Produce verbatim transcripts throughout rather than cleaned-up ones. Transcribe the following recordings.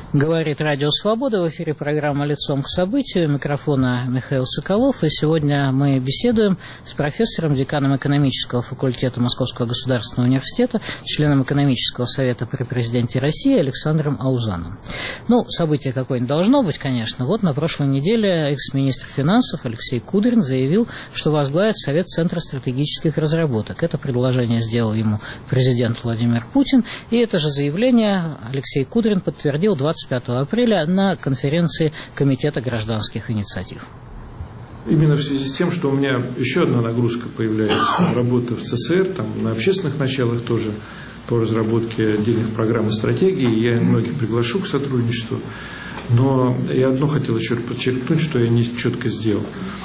Говорит Радио Свобода. В эфире программа «Лицом к событию». Микрофона Михаил Соколов. И сегодня мы беседуем с профессором, деканом экономического факультета Московского государственного университета, членом экономического совета при президенте России Александром Аузаном. Ну, событие какое-нибудь должно быть, конечно. Вот на прошлой неделе экс-министр финансов Алексей Кудрин заявил, что возглавит Совет Центра стратегических разработок. Это предложение сделал ему президент Владимир Путин. И это же заявление Алексей Кудрин подтвердил двадцать пятого апреля на конференции Комитета гражданских инициатив. Именно в связи с тем, что у меня еще одна нагрузка появляется, работа в ЦСР, там на общественных началах тоже по разработке отдельных программ и стратегий, я многих приглашу к сотрудничеству, но я одно хотел еще подчеркнуть, что я не четко сделал.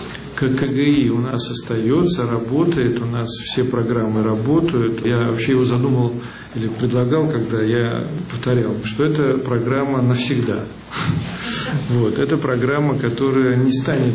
КГИ у нас остается, работает, у нас все программы работают. Я вообще его задумал или предлагал, когда я повторял, что это программа навсегда. Вот, это программа, которая не станет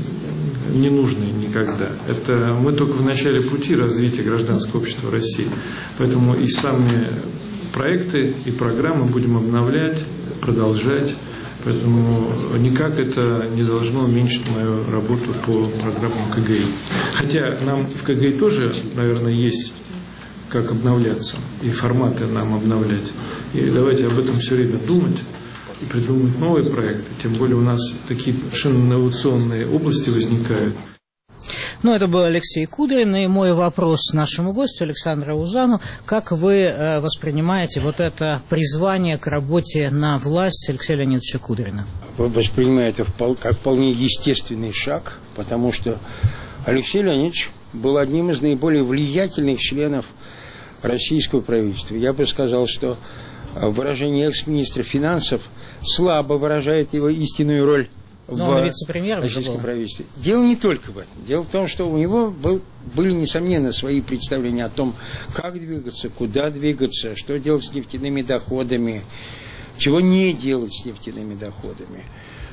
ненужной никогда. Это мы только в начале пути развития гражданского общества России. Поэтому и сами проекты, и программы будем обновлять, продолжать. Поэтому никак это не должно уменьшить мою работу по программам КГИ. Хотя нам в КГИ тоже, наверное, есть как обновляться, и форматы нам обновлять. И давайте об этом все время думать и придумывать новые проекты. Тем более у нас такие совершенно инновационные области возникают. Ну, это был Алексей Кудрин, и мой вопрос нашему гостю Александру Аузану. Как вы э, воспринимаете вот это призвание к работе на власть Алексея Леонидовича Кудрина? Воспринимаю это как вполне естественный шаг, потому что Алексей Леонидович был одним из наиболее влиятельных членов российского правительства. Я бы сказал, что выражение экс-министра финансов слабо выражает его истинную роль Но в вице-премьером российском правительстве. Дело не только в этом. Дело в том, что у него был, были, несомненно, свои представления о том, как двигаться, куда двигаться, что делать с нефтяными доходами, чего не делать с нефтяными доходами,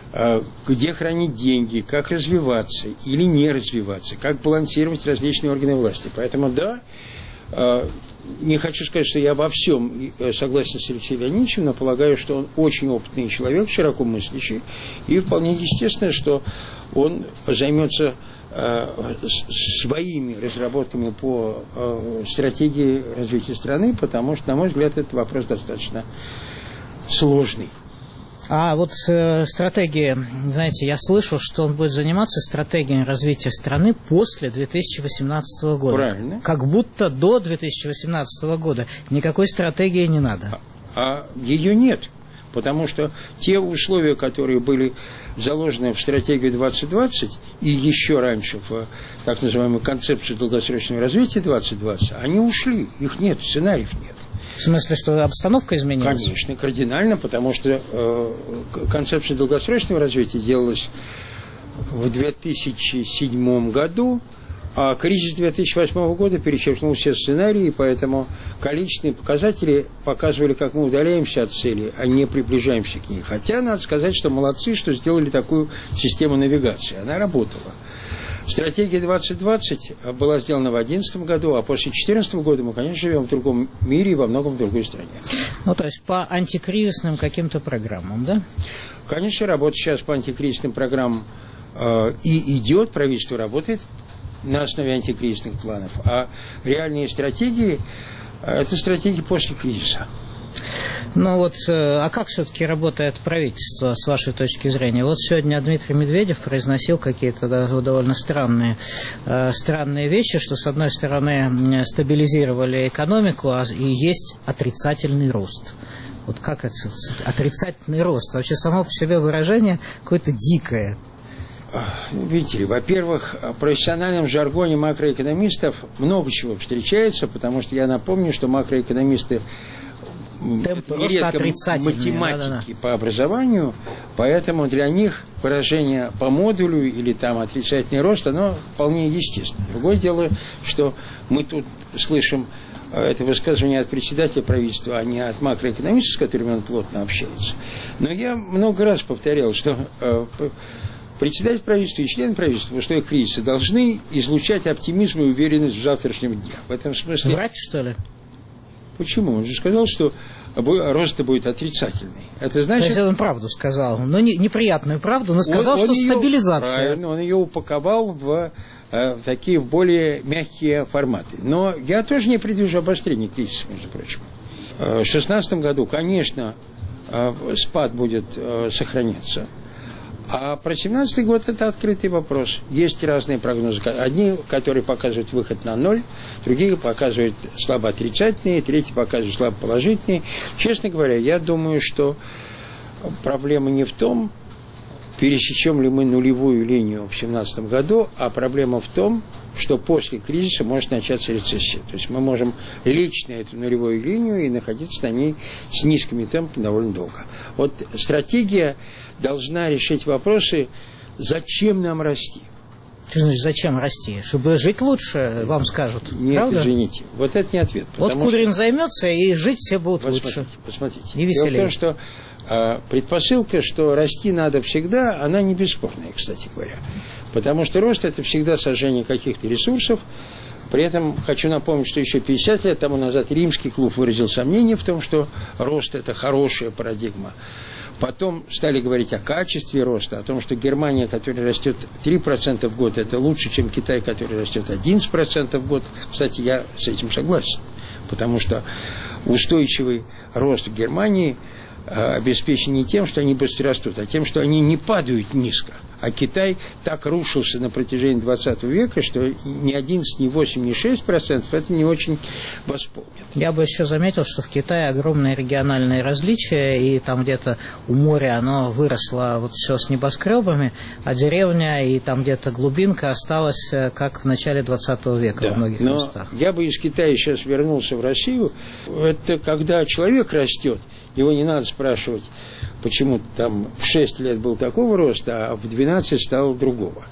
где хранить деньги, как развиваться или не развиваться, как балансировать различные органы власти. Поэтому, да, не хочу сказать, что я во всем согласен с Алексеем Леонидовичем, но полагаю, что он очень опытный человек, широко мыслящий, и вполне естественно, что он займется э, своими разработками по э, стратегии развития страны, потому что, на мой взгляд, этот вопрос достаточно сложный. А вот э, стратегии, знаете, я слышу, что он будет заниматься стратегией развития страны после две тысячи восемнадцатого года. Правильно. Как будто до две тысячи восемнадцатого года никакой стратегии не надо. А, а ее нет, потому что те условия, которые были заложены в стратегию двадцать двадцать и еще раньше в так называемую концепцию долгосрочного развития двадцать двадцать, они ушли, их нет, сценариев нет. В смысле, что обстановка изменилась? Конечно, кардинально, потому что э, концепция долгосрочного развития делалась в две тысячи седьмом году, а кризис две тысячи восьмого года перечеркнул все сценарии, и поэтому количественные показатели показывали, как мы удаляемся от цели, а не приближаемся к ней. Хотя, надо сказать, что молодцы, что сделали такую систему навигации. Она работала. Стратегия двадцать двадцать была сделана в две тысячи одиннадцатом году, а после две тысячи четырнадцатого года мы, конечно, живем в другом мире и во многом в другой стране. Ну, то есть по антикризисным каким-то программам, да? Конечно, работа сейчас по антикризисным программам э, и идет, правительство работает на основе антикризисных планов, а реальные стратегии э, – это стратегии после кризиса. Ну вот, а как все-таки работает правительство, с вашей точки зрения? Вот сегодня Дмитрий Медведев произносил какие-то да, довольно странные, э, странные вещи, что, с одной стороны, стабилизировали экономику, а и есть отрицательный рост. Вот как это? Отрицательный рост. Вообще само по себе выражение какое-то дикое. Видите ли, во-первых, в профессиональном жаргоне макроэкономистов много чего встречается, потому что я напомню, что макроэкономисты нередко математики да, да, да. по образованию, поэтому для них выражение по модулю или там отрицательный рост, оно вполне естественно. Другое дело, что мы тут слышим это высказывание от председателя правительства, а не от макроэкономистов, с которыми он плотно общается. Но я много раз повторял, что председатель правительства и члены правительства в условиях кризиса должны излучать оптимизм и уверенность в завтрашнем дне. В этом смысле... Врать, что ли? Почему? Он же сказал, что рост будет отрицательный. Это значит... То есть он правду сказал, но не, неприятную правду, но сказал, он, что он стабилизация. Ее, правильно, он ее упаковал в, в такие в более мягкие форматы. Но я тоже не предвижу обострения кризиса, между прочим. В две тысячи шестнадцатом году, конечно, спад будет сохраняться. А про семнадцатый год это открытый вопрос. Есть разные прогнозы. Одни, которые показывают выход на ноль, другие показывают слабо отрицательные, третьи показывают слабо положительные. Честно говоря, я думаю, что проблема не в том, пересечем ли мы нулевую линию в семнадцатом году, а проблема в том, что после кризиса может начаться рецессия. То есть мы можем лечь на эту нулевую линию и находиться на ней с низкими темпами довольно долго. Вот стратегия должна решить вопросы, зачем нам расти. Что значит, зачем расти? Чтобы жить лучше, вам скажут. Нет, правда? Извините, вот это не ответ. Вот Кудрин что... займется, и жить все будут посмотрите, лучше. Посмотрите. И веселее. Дело в том, что а, предпосылка, что расти надо всегда, она не бесспорная, кстати говоря. Потому что рост – это всегда сожжение каких-то ресурсов. При этом хочу напомнить, что еще пятьдесят лет тому назад Римский клуб выразил сомнение в том, что рост – это хорошая парадигма. Потом стали говорить о качестве роста, о том, что Германия, которая растет три процента в год, это лучше, чем Китай, который растет одиннадцать процентов в год. Кстати, я с этим согласен, потому что устойчивый рост в Германии обеспечен не тем, что они быстро растут, а тем, что они не падают низко. А Китай так рушился на протяжении двадцатого века, что ни одиннадцать, ни восемь, ни шесть процентов это не очень восполнит. Я бы еще заметил, что в Китае огромные региональные различия, и там где-то у моря оно выросло вот все с небоскребами, а деревня и там где-то глубинка осталась как в начале двадцатого века, да, в многих но местах. Я бы из Китая сейчас вернулся в Россию. Это когда человек растет, его не надо спрашивать, почему там в шесть лет был такого роста, а в двенадцать стал другого.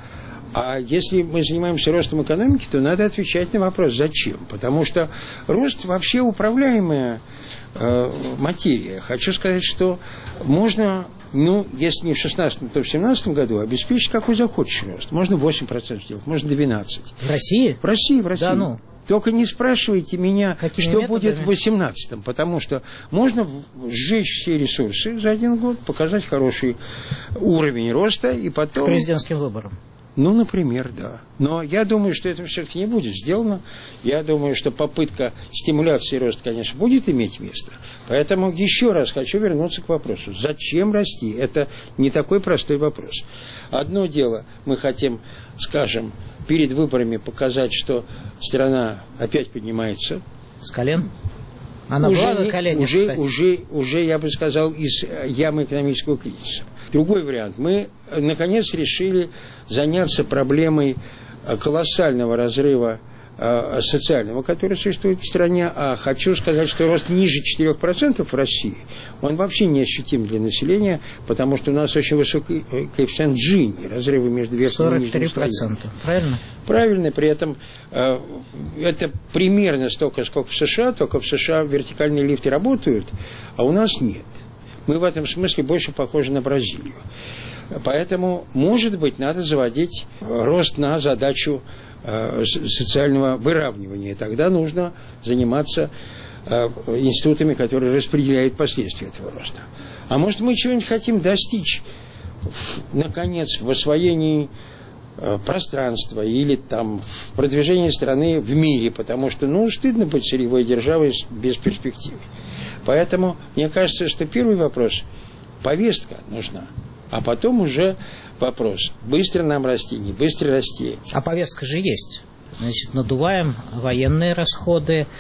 А если мы занимаемся ростом экономики, то надо отвечать на вопрос, зачем? Потому что рост вообще управляемая э, материя. Хочу сказать, что можно, ну, если не в шестнадцатом, то в семнадцатом году обеспечить какой захочешь рост. Можно восемь процентов сделать, можно двенадцать процентов. В России? В России, в России. Да ну. Только не спрашивайте меня, какими что методами? Будет в восемнадцатом, потому что можно сжечь все ресурсы за один год, показать хороший уровень роста и потом... К президентским выборам. Ну, например, да. Но я думаю, что это все-таки не будет сделано. Я думаю, что попытка стимуляции роста, конечно, будет иметь место. Поэтому еще раз хочу вернуться к вопросу. Зачем расти? Это не такой простой вопрос. Одно дело, мы хотим, скажем, перед выборами показать, что страна опять поднимается. С колен? Она уже, была на коленях, уже, кстати. уже, уже, я бы сказал, из ямы экономического кризиса. Другой вариант. Мы, наконец, решили заняться проблемой колоссального разрыва социального, который существует в стране, а хочу сказать, что рост ниже четырех процентов в России, он вообще не ощутим для населения, потому что у нас очень высокий коэффициент Джини, разрывы между верхним и нижним слоями. сорок три процента, правильно? Правильно, при этом э, это примерно столько, сколько в США, только в США вертикальные лифты работают, а у нас нет. Мы в этом смысле больше похожи на Бразилию. Поэтому, может быть, надо заводить рост на задачу социального выравнивания. Тогда нужно заниматься институтами, которые распределяют последствия этого роста. А может, мы чего-нибудь хотим достичь, наконец, в освоении пространства или там в продвижении страны в мире, потому что, ну, стыдно быть сырьевой державой без перспективы. Поэтому, мне кажется, что первый вопрос – повестка нужна, а потом уже вопрос, быстро нам расти, не быстро расти. А повестка же есть. Значит, надуваем военные расходы,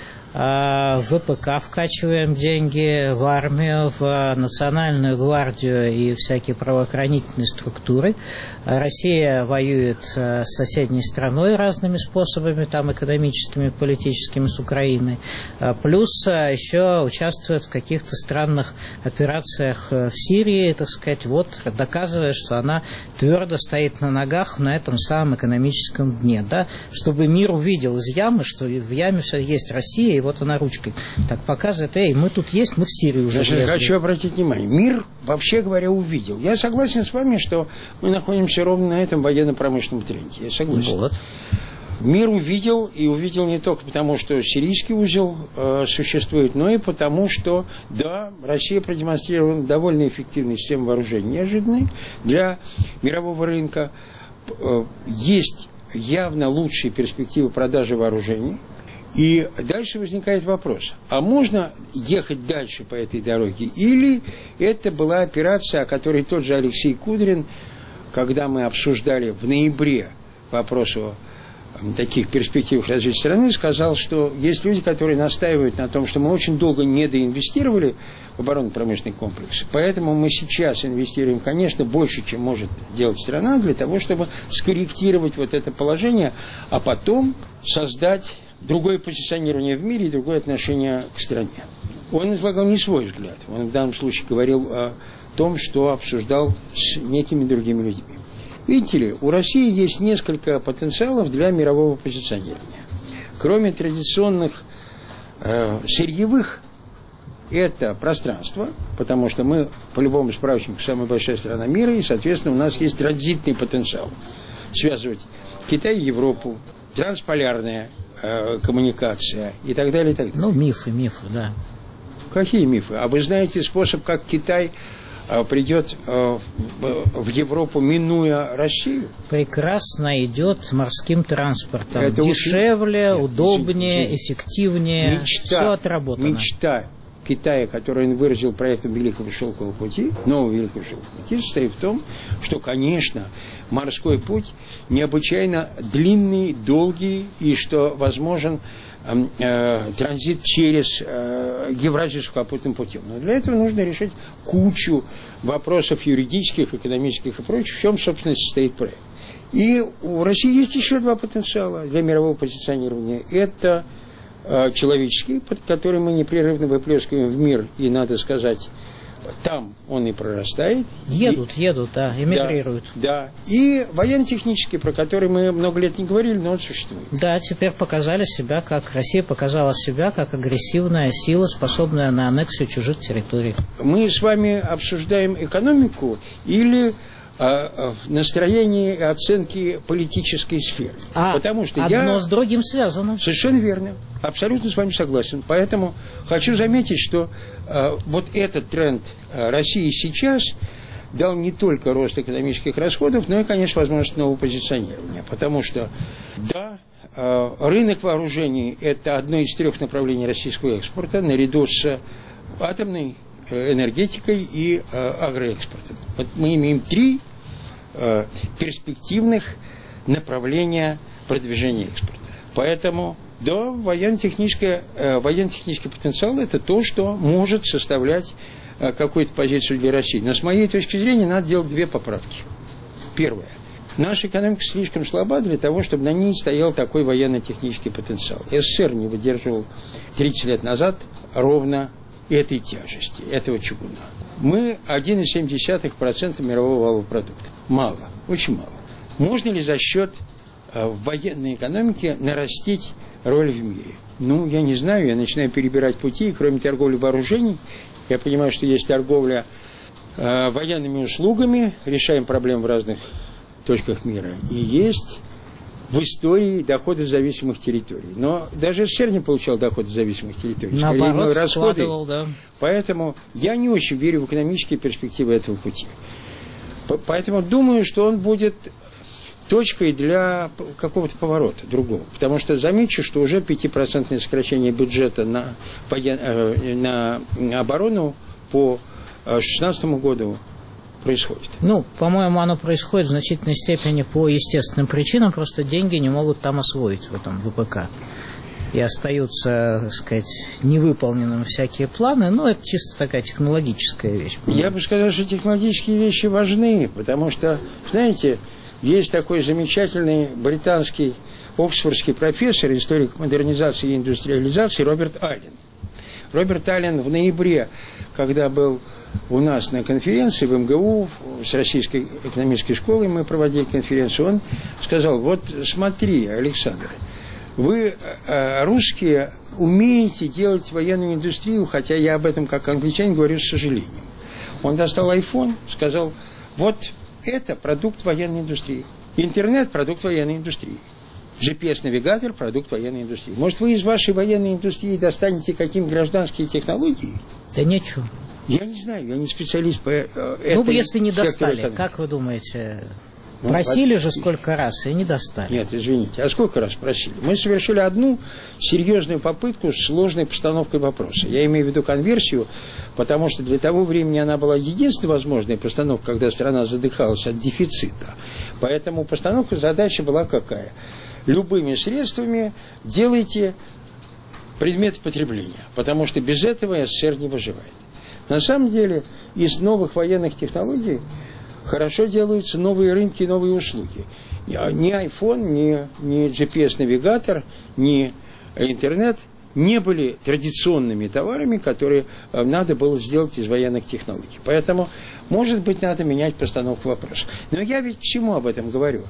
в ВПК вкачиваем деньги, в армию, в национальную гвардию и всякие правоохранительные структуры. Россия воюет с соседней страной разными способами, там экономическими, политическими, с Украиной. Плюс еще участвует в каких-то странных операциях в Сирии, так сказать, вот доказывая, что она твердо стоит на ногах на этом самом экономическом дне, да, чтобы мир увидел из ямы, что в яме все есть Россия, и вот она ручкой так показывает, эй, мы тут есть, мы в Сирии уже влезли. Хочу обратить внимание, мир, вообще говоря, увидел. Я согласен с вами, что мы находимся ровно на этом военно-промышленном тренде. Я согласен. Вот. Мир увидел, и увидел не только потому, что сирийский узел э, существует, но и потому, что, да, Россия продемонстрировала довольно эффективную систему вооружений, неожиданной для мирового рынка. Э, есть явно лучшие перспективы продажи вооружений. И дальше возникает вопрос, а можно ехать дальше по этой дороге? Или это была операция, о которой тот же Алексей Кудрин, когда мы обсуждали в ноябре вопрос о таких перспективах развития страны, сказал, что есть люди, которые настаивают на том, что мы очень долго недоинвестировали в оборонно-промышленный комплекс. Поэтому мы сейчас инвестируем, конечно, больше, чем может делать страна, для того, чтобы скорректировать вот это положение, а потом создать другое позиционирование в мире и другое отношение к стране. Он излагал не свой взгляд. Он в данном случае говорил о том, что обсуждал с некими другими людьми. Видите ли, у России есть несколько потенциалов для мирового позиционирования. Кроме традиционных э, сырьевых, это пространство, потому что мы, по любому справочнику, самая большая страна мира, и, соответственно, у нас есть транзитный потенциал. Связывать Китай и Европу, трансполярная э, коммуникация и так далее, и так далее. Ну, мифы, мифы, да. Какие мифы? А вы знаете способ, как Китай придет в Европу, минуя Россию? Прекрасно идет морским транспортом. Это дешевле, очень... удобнее, Нет, эффективнее. Мечта, все отработано. Мечта Китая, которую он выразил проектом Великого Шелкового пути, нового Великого Шелкового пути, состоит в том, что, конечно, морской путь необычайно длинный, долгий, и что возможен э, э, транзит через э, Евразию сухопутным путем. Но для этого нужно решить кучу вопросов юридических, экономических и прочих, в чем, собственно, состоит проект. И у России есть еще два потенциала для мирового позиционирования. Это человеческий, под который мы непрерывно выплескиваем в мир, и, надо сказать, там он и прорастает. Едут, и, едут, да, эмигрируют. Да, да. И военно-технический, про который мы много лет не говорили, но он существует. Да, теперь показали себя, как Россия показала себя, как агрессивная сила, способная на аннексию чужих территорий. Мы с вами обсуждаем экономику или в настроении и оценки политической сферы. А, потому что одно я... с другим связано. Совершенно верно. Абсолютно с вами согласен. Поэтому хочу заметить, что э, вот этот тренд России сейчас дал не только рост экономических расходов, но и, конечно, возможность нового позиционирования. Потому что, да, э, рынок вооружений – это одно из трех направлений российского экспорта, наряду с атомной энергетикой и э, агроэкспортом. Вот мы имеем три э, перспективных направления продвижения экспорта. Поэтому, да, военно-технический, э, военно-технический потенциал – это то, что может составлять э, какую-то позицию для России. Но с моей точки зрения надо делать две поправки. Первое. Наша экономика слишком слаба для того, чтобы на ней стоял такой военно-технический потенциал. СССР не выдерживал тридцать лет назад ровно этой тяжести, этого чугуна. Мы один целых семь десятых процента мирового валового продукта. Мало, очень мало. Можно ли за счет э, военной экономики нарастить роль в мире? Ну, я не знаю, я начинаю перебирать пути, и кроме торговли вооружений, я понимаю, что есть торговля э, военными услугами, решаем проблемы в разных точках мира, и есть в истории доходы зависимых территорий. Но даже СССР не получал доходы зависимых территорий. Наоборот, расходы. Да. Поэтому я не очень верю в экономические перспективы этого пути. Поэтому думаю, что он будет точкой для какого-то поворота другого. Потому что замечу, что уже пятипроцентное сокращение бюджета на, на оборону по две тысячи шестнадцатому году происходит. Ну, по-моему, оно происходит в значительной степени по естественным причинам, просто деньги не могут там освоить в этом ВПК. И остаются, так сказать, невыполненными всякие планы, но это чисто такая технологическая вещь. Я бы сказал, что технологические вещи важны, потому что, знаете, есть такой замечательный британский оксфордский профессор, историк модернизации и индустриализации Роберт Аллен. Роберт Аллен в ноябре, когда был у нас на конференции в МГУ с Российской экономической школой, мы проводили конференцию, он сказал: вот смотри, Александр, вы, русские, умеете делать военную индустрию, хотя я об этом как англичанин говорю с сожалением. Он достал айфон, сказал: вот это продукт военной индустрии. Интернет – продукт военной индустрии. джи пи эс-навигатор – продукт военной индустрии. Может, вы из вашей военной индустрии достанете какие-нибудь гражданские технологии? Да нечего. Я не знаю, я не специалист по этой. Ну, если не достали, экономики. Как вы думаете? Ну, просили от... же сколько раз и не достали. Нет, извините, а сколько раз просили? Мы совершили одну серьезную попытку с сложной постановкой вопроса. Я имею в виду конверсию, потому что для того времени она была единственной возможной постановкой, когда страна задыхалась от дефицита. Поэтому постановка задачи была какая? Любыми средствами делайте предмет потребления, потому что без этого СССР не выживает. На самом деле, из новых военных технологий хорошо делаются новые рынки и новые услуги. Ни iPhone, ни, ни джи пи эс-навигатор, ни интернет не были традиционными товарами, которые надо было сделать из военных технологий. Поэтому, может быть, надо менять постановку вопроса. Но я ведь к чему об этом говорю?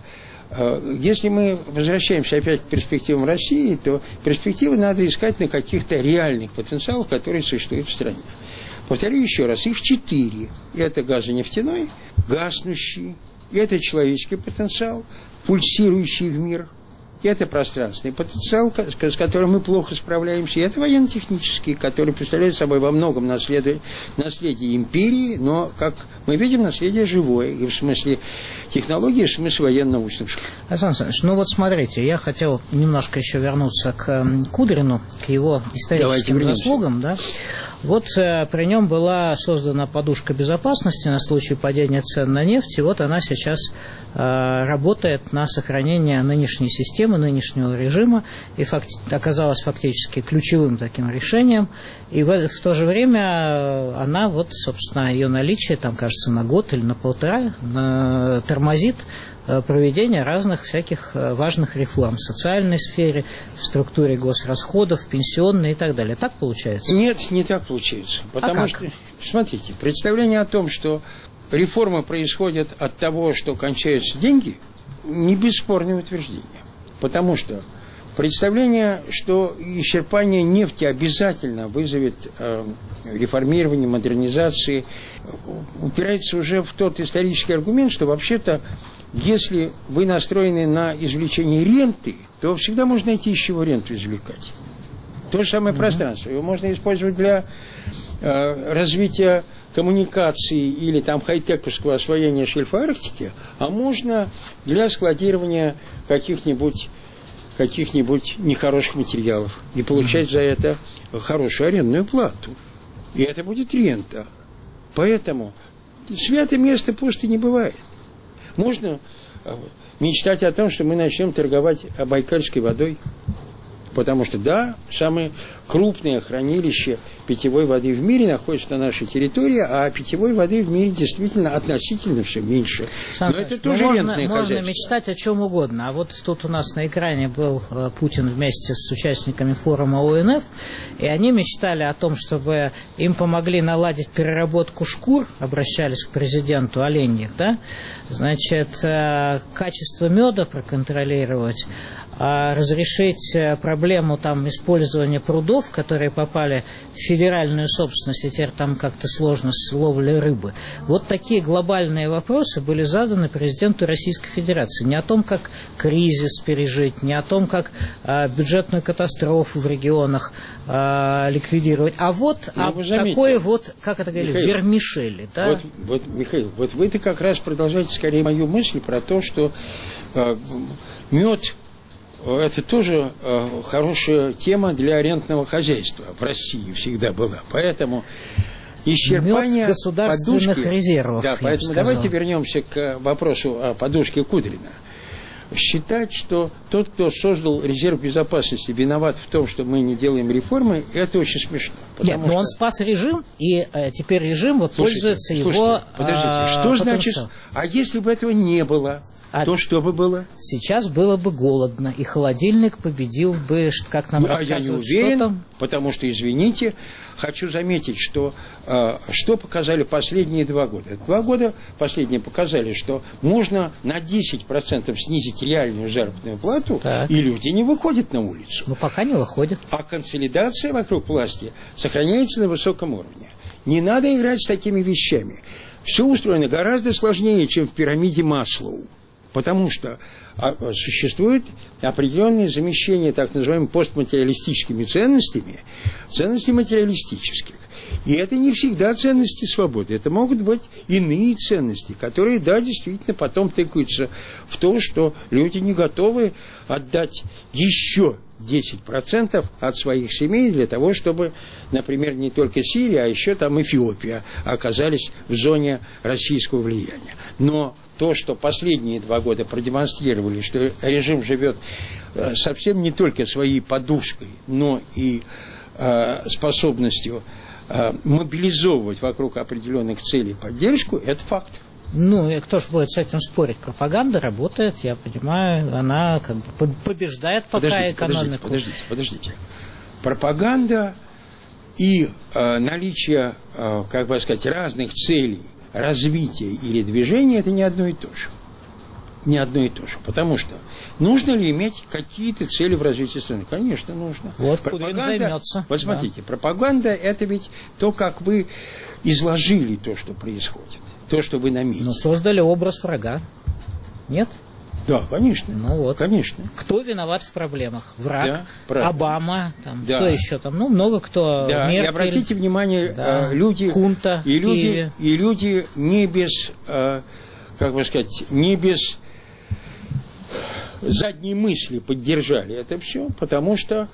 Если мы возвращаемся опять к перспективам России, то перспективы надо искать на каких-то реальных потенциалах, которые существуют в стране. Повторю еще раз, их четыре. Это газонефтяной, гаснущий, это человеческий потенциал, пульсирующий в мир, это пространственный потенциал, с которым мы плохо справляемся, и это военно-технический, который представляет собой во многом наследие, наследие империи, но, как мы видим, наследие живое, и в смысле технологии, и в смысле военно-научных школ. Александр Александрович, ну вот смотрите, я хотел немножко еще вернуться к Кудрину, к его историческим заслугам, да. Вот э, при нем была создана подушка безопасности на случай падения цен на нефть, и вот она сейчас э, работает на сохранение нынешней системы, нынешнего режима, и факти- оказалась фактически ключевым таким решением, и в, в то же время она, вот, собственно, ее наличие, там, кажется, на год или на полтора э, тормозит проведение разных всяких важных реформ в социальной сфере, в структуре госрасходов, пенсионной и так далее. Так получается? Нет, не так получается. Потому а что, смотрите, представление о том, что реформы происходят от того, что кончаются деньги, не бесспорное утверждение. Потому что представление, что исчерпание нефти обязательно вызовет э, реформирование, модернизации, упирается уже в тот исторический аргумент, что вообще-то если вы настроены на извлечение ренты, то всегда можно найти, из чего ренту извлекать. То же самое mm-hmm. пространство. Его можно использовать для э, развития коммуникаций или там хай-тековского освоения шельфа Арктики, а можно для складирования каких-нибудь каких-нибудь нехороших материалов и получать mm-hmm. за это хорошую арендную плату. И это будет рента. Поэтому святое место пусто не бывает. Можно мечтать о том, что мы начнем торговать байкальской водой, потому что, да, самое крупное хранилище питьевой воды в мире находится на нашей территории, а питьевой воды в мире действительно относительно все меньше. Сан Но это тоже можно, рентное хозяйство. Можно мечтать о чем угодно. А вот тут у нас на экране был э, Путин вместе с участниками форума О Н Ф, и они мечтали о том, чтобы им помогли наладить переработку шкур, обращались к президенту оленьих, да, значит, э, качество меда проконтролировать, разрешить проблему там, использования прудов, которые попали в федеральную собственность, и теперь там как-то сложно с ловлей рыбы. Вот такие глобальные вопросы были заданы президенту Российской Федерации. Не о том, как кризис пережить, не о том, как а, бюджетную катастрофу в регионах а, ликвидировать, а вот а такое вот, как это говорили, Михаил, вермишели. Да? Вот, вот, Михаил, вот вы-то как раз продолжаете скорее мою мысль про то, что а, мед... Это тоже э, хорошая тема для арендного хозяйства. В России всегда была. Поэтому исчерпание мед государственных подушки, резервов. Да, поэтому давайте вернемся к вопросу о подушке Кудрина. Считать, что тот, кто создал резерв безопасности, виноват в том, что мы не делаем реформы, это очень смешно. Нет, но что... он спас режим, и э, теперь режим пользуется его слушайте, подождите, что потенциал. Значит, а если бы этого не было? А то что бы было? Сейчас было бы голодно, и холодильник победил бы, как нам а рассказывают. Я не уверен, что там... потому что, извините, хочу заметить, что, э, что показали последние два года. Два года последние показали, что можно на десять процентов снизить реальную заработную плату, так. и люди не выходят на улицу. Ну, пока не выходят. А консолидация вокруг власти сохраняется на высоком уровне. Не надо играть с такими вещами. Все устроено гораздо сложнее, чем в пирамиде Маслоу. Потому что существует определенное замещение так называемыми постматериалистическими ценностями, ценностей материалистических. И это не всегда ценности свободы. Это могут быть иные ценности, которые, да, действительно, потом тыкаются в то, что люди не готовы отдать еще десять процентов от своих семей для того, чтобы, например, не только Сирия, а еще там Эфиопия оказались в зоне российского влияния. Но то, что последние два года продемонстрировали, что режим живет совсем не только своей подушкой, но и э, способностью э, мобилизовывать вокруг определенных целей поддержку, это факт. Ну, и кто же будет с этим спорить? Пропаганда работает, я понимаю, она как бы побеждает пока подождите, экономику. Подождите, подождите, подождите. Пропаганда и э, наличие, э, как бы сказать, разных целей развития или движения – это не одно и то же. Не одно и то же. Потому что нужно ли иметь какие-то цели в развитии страны? Конечно, нужно. Вот пропаганда займется. Вот смотрите, да. Пропаганда – это ведь то, как вы изложили то, что происходит. То, что вы наметили. Ну, создали образ врага. Нет? Да, конечно. Ну вот. Конечно. Кто виноват в проблемах? Враг, да, Обама, там, да. кто еще там? Ну, много кто. Да, Меркель, и обратите внимание, да. люди, Хунта и люди, Киеве. и люди не без, как бы сказать, не без задней мысли поддержали это все, потому что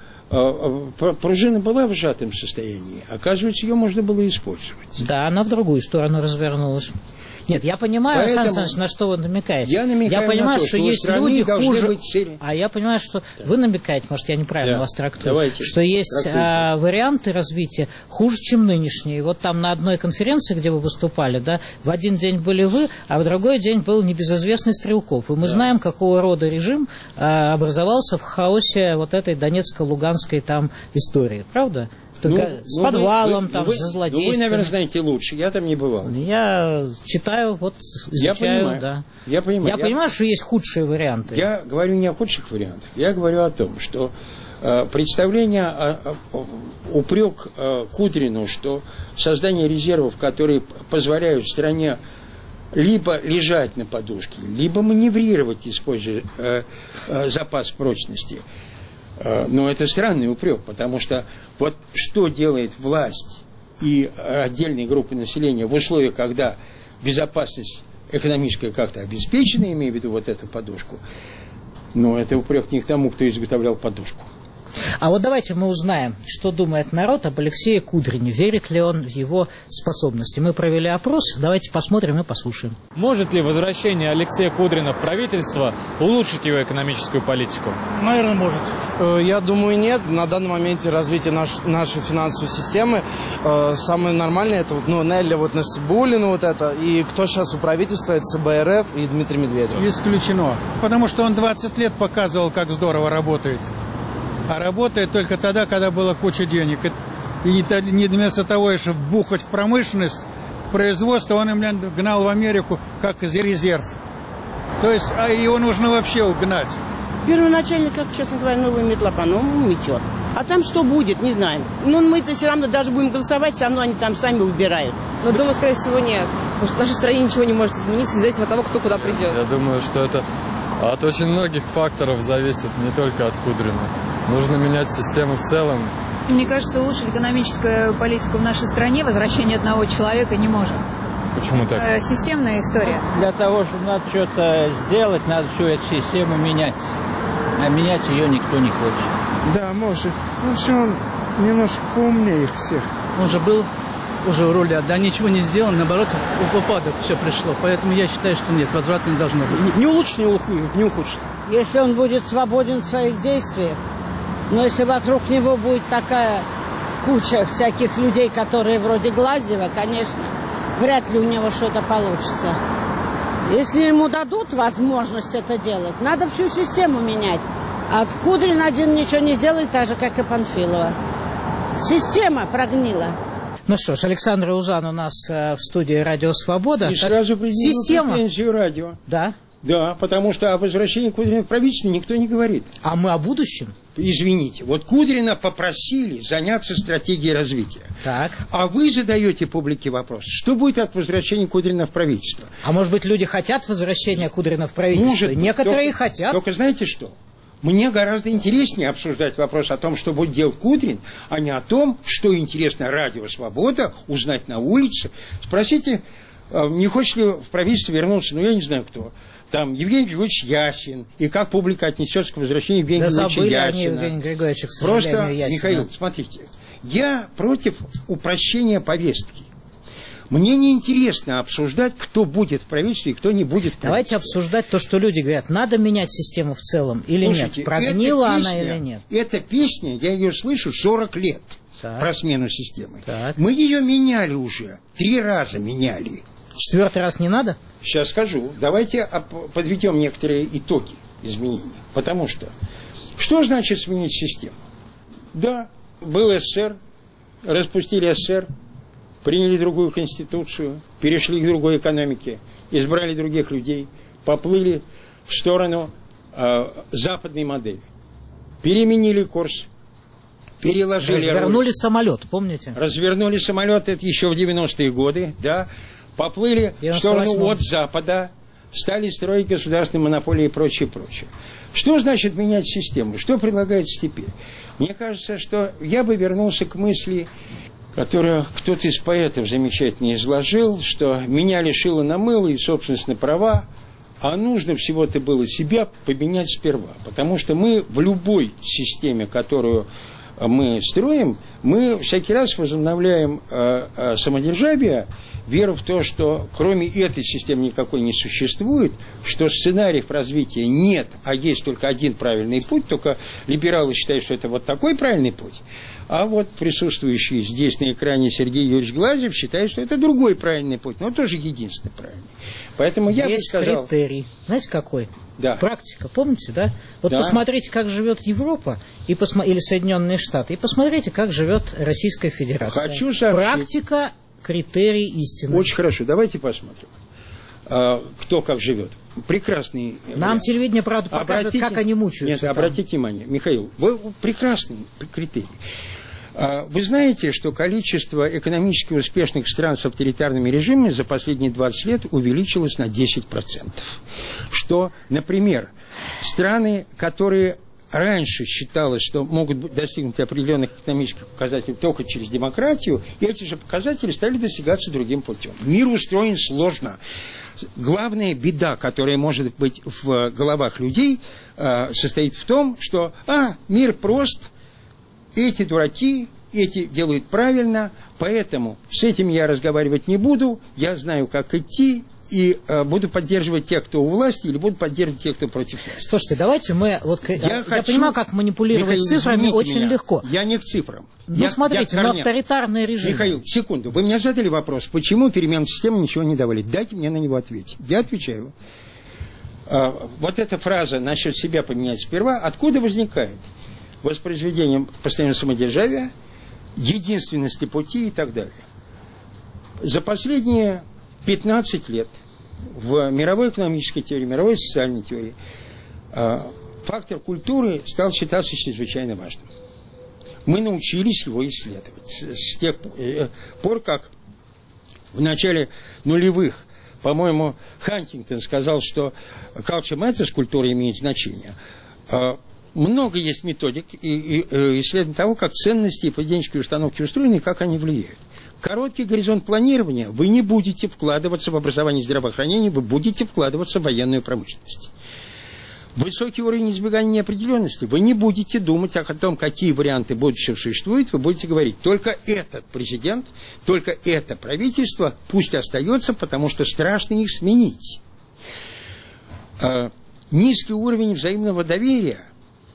пружина была в сжатом состоянии. Оказывается, ее можно было использовать. Да, она в другую сторону развернулась. Нет, я понимаю, Поэтому Александр Александрович, на что вы намекаете. Я намекаю я понимаю, на то, что, что есть люди хуже. А я понимаю, что да. вы намекаете, может, я неправильно да. вас трактую, Давайте, что есть а, варианты развития хуже, чем нынешние. Вот там на одной конференции, где вы выступали, да, в один день были вы, а в другой день был небезызвестный Стрелков. И мы да. знаем, какого рода режим а, образовался в хаосе вот этой донецко-луганской там истории. Правда? Ну, с ну, подвалом, вы, там, вы, со злодейством. Ну, вы, наверное, знаете лучше. Я там не бывал. Я читаю, вот, изучаю, я понимаю, да. Я понимаю. Я, я понимаю, что есть худшие варианты. Я говорю не о худших вариантах. Я говорю о том, что э, представление, о, о, упрек э, Кудрину, что создание резервов, которые позволяют стране либо лежать на подушке, либо маневрировать, используя э, э, запас прочности. Но это странный упрек, потому что вот что делает власть и отдельные группы населения в условиях, когда безопасность экономическая как-то обеспечена, имея в виду вот эту подушку, но это упрек не к тому, кто изготовлял подушку. А вот давайте мы узнаем, что думает народ об Алексее Кудрине. Верит ли он в его способности? Мы провели опрос, давайте посмотрим и послушаем. Может ли возвращение Алексея Кудрина в правительство улучшить его экономическую политику? Наверное, может. Я думаю, нет. На данном моменте развития наш, нашей финансовой системы э, самое нормальное это вот, ну, Нелли вот Насибуллина вот это. И кто сейчас у правительства, это ЦБРФ и Дмитрий Медведев. Исключено. Потому что он двадцать лет показывал, как здорово работает. А работает только тогда, когда была куча денег. И не вместо того, чтобы вбухать в промышленность, в производство, он им гнал в Америку как резерв. То есть, а его нужно вообще угнать. Первоначально, как, честно говоря, новая метла по-новому метет. А там что будет, не знаем. Ну, мы-то все равно даже будем голосовать, все равно они там сами выбирают. Но, думаю, скорее всего, нет. Потому что в нашей стране ничего не может измениться, независимо от того, кто куда придет. Я думаю, что это от очень многих факторов зависит, не только от Кудрина. Нужно менять систему в целом. Мне кажется, улучшить экономическую политику в нашей стране возвращение одного человека не может. Почему так? Это системная история. Для того, чтобы надо что-то сделать, надо всю эту систему менять. А менять ее никто не хочет. Да, может. Ну, что он немножко поумнее их всех. Он же был уже в роли, да, ничего не сделано, наоборот, в упадок все пришло. Поэтому я считаю, что нет, возврата не должно быть. Не улучшит, не ухудшит. Если он будет свободен в своих действиях, но если вокруг него будет такая куча всяких людей, которые вроде Глазьева, конечно, вряд ли у него что-то получится. Если ему дадут возможность это делать, надо всю систему менять. А Кудрин один ничего не сделает, так же, как и Панфилова. Система прогнила. Ну что ж, Александр Узан у нас э, в студии «Радио Свобода». И сразу предъявил система... претензию радио. Да. Да, потому что о возвращении Кудрина в правительство никто не говорит. А мы о будущем? извините, вот Кудрина попросили заняться стратегией развития. Так. А вы задаете публике вопрос, что будет от возвращения Кудрина в правительство? А может быть, люди хотят возвращения Кудрина в правительство? Может, некоторые только, хотят. Только знаете что? Мне гораздо интереснее обсуждать вопрос о том, что будет делать Кудрин, а не о том, что интересно радио «Свобода», узнать на улице. Спросите, не хочет ли в правительство вернуться, ну, я не знаю кто, там, Евгений Григорьевич Ясин, и как публика отнесется к возвращению Евгения да Григорьевича Ясина. Они Евгения Григорьевича, к сожалению, Просто, Ясина. Михаил, смотрите, я против упрощения повестки. Мне не интересно обсуждать, кто будет в правительстве и кто не будет в правительстве. Давайте обсуждать то, что люди говорят, надо менять систему в целом или Слушайте, нет, прогнила песня, она или нет. Эта песня, я ее слышу сорок лет, так. Про смену системы. Так. Мы ее меняли уже, три раза меняли. Четвертый раз не надо? Сейчас скажу. Давайте подведем некоторые итоги изменений. Потому что, что значит сменить систему? Да, был СССР, распустили СССР, приняли другую конституцию, перешли к другой экономике, избрали других людей, поплыли в сторону э, западной модели. Переменили курс, переложили... Развернули роль. самолет, помните? Развернули самолет, это еще в девяностые годы, да. Поплыли в сторону от Запада, стали строить государственные монополии и прочее, прочее. Что значит менять систему? Что предлагается теперь? Мне кажется, что я бы вернулся к мысли, которую кто-то из поэтов замечательно изложил, что меня лишило на мыло и собственность на права, а нужно всего-то было себя поменять сперва. Потому что мы в любой системе, которую мы строим, мы всякий раз возобновляем э, э, самодержавие, веру в то, что кроме этой системы никакой не существует, что сценариев развития нет, а есть только один правильный путь, только либералы считают, что это вот такой правильный путь, а вот присутствующий здесь на экране Сергей Юрьевич Глазьев считает, что это другой правильный путь, но тоже единственный правильный. Поэтому я есть бы сказал... критерий. Знаете, какой? Да. Практика, помните, да? Вот да. Посмотрите, как живет Европа и посмо... или Соединенные Штаты, и посмотрите, как живет Российская Федерация. Хочу сообщить... Практика, критерий истины. Очень хорошо, давайте посмотрим, кто как живет. Прекрасный... Нам телевидение, правда, показывает, обратите... как они мучаются. Нет, там. Обратите внимание, Михаил, вы прекрасный критерий. Вы знаете, что количество экономически успешных стран с авторитарными режимами за последние двадцать лет увеличилось на десять процентов. Что, например, страны, которые раньше считалось, что могут достигнуть определенных экономических показателей только через демократию, и эти же показатели стали достигаться другим путем. Мир устроен сложно. Главная беда, которая может быть в головах людей, состоит в том, что а, мир прост, эти дураки, эти делают правильно, поэтому с этим я разговаривать не буду, я знаю, как идти, и э, буду поддерживать тех, кто у власти, или буду поддерживать тех, кто против власти. Слушайте, давайте мы... Вот, я, я хочу, понимаю, как манипулировать Михаил, цифрами очень меня, легко. Я не к цифрам. Ну, я, смотрите, я но авторитарный режим... Михаил, секунду, вы мне задали вопрос, почему перемен системы ничего не давали? Дайте мне на него ответить. Я отвечаю. А, вот эта фраза насчет себя поменять сперва, откуда возникает? Воспроизведением постоянного самодержавия, единственности пути и так далее. За последние пятнадцать лет в мировой экономической теории, мировой социальной теории фактор культуры стал считаться чрезвычайно важным. Мы научились его исследовать. С тех пор, как в начале нулевых, по-моему, Хантингтон сказал, что culture matters, культура имеет значение. Много есть методик и, и, и исследований того, как ценности и поведенческие установки устроены и как они влияют. Короткий горизонт планирования, вы не будете вкладываться в образование и здравоохранение, вы будете вкладываться в военную промышленность. Высокий уровень избегания неопределенности, вы не будете думать о том, какие варианты будущего существуют, вы будете говорить, только этот президент, только это правительство пусть остается, потому что страшно их сменить. А, низкий уровень взаимного доверия,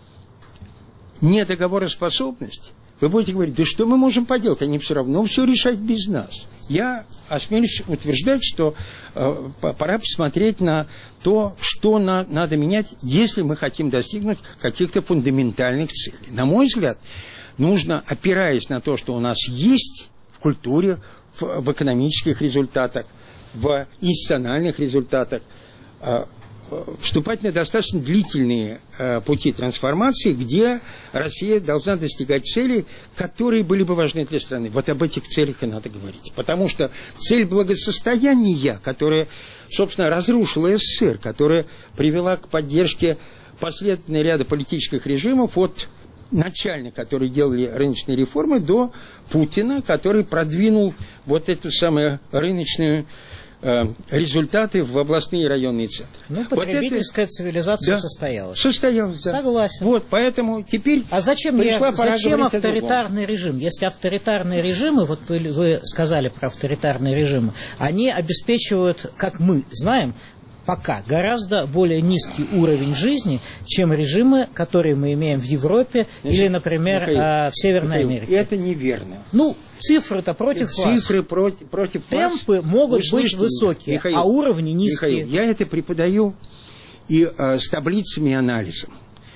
недоговороспособность, вы будете говорить, да что мы можем поделать, они все равно все решают без нас. Я осмелюсь утверждать, что э, пора посмотреть на то, что на, надо менять, если мы хотим достигнуть каких-то фундаментальных целей. На мой взгляд, нужно, опираясь на то, что у нас есть в культуре, в, в экономических результатах, в институциональных результатах, э, вступать на достаточно длительные э, пути трансформации, где Россия должна достигать целей, которые были бы важны для страны. Вот об этих целях и надо говорить. Потому что цель благосостояния, которая, собственно, разрушила СССР, которая привела к поддержке последовательного ряда политических режимов от начальных, которые делали рыночные реформы, до Путина, который продвинул вот эту самую рыночную результаты в областные и районные центры. Ну, потребительская вот это... цивилизация да, состоялась. Состоялась, да. Согласен. Вот, поэтому теперь А зачем, я, зачем авторитарный режим? Если авторитарные режимы, вот вы, вы сказали про авторитарные режимы, они обеспечивают, как мы знаем, пока гораздо более низкий уровень жизни, чем режимы, которые мы имеем в Европе Значит, или, например, Михаил, в Северной Михаил, Америке. Это неверно. Ну, цифры-то против Цифры вас. Цифры против, против Темпы вас. могут быть высокие, Михаил, а уровни низкие. Михаил, я это преподаю и а, с таблицами и анализом.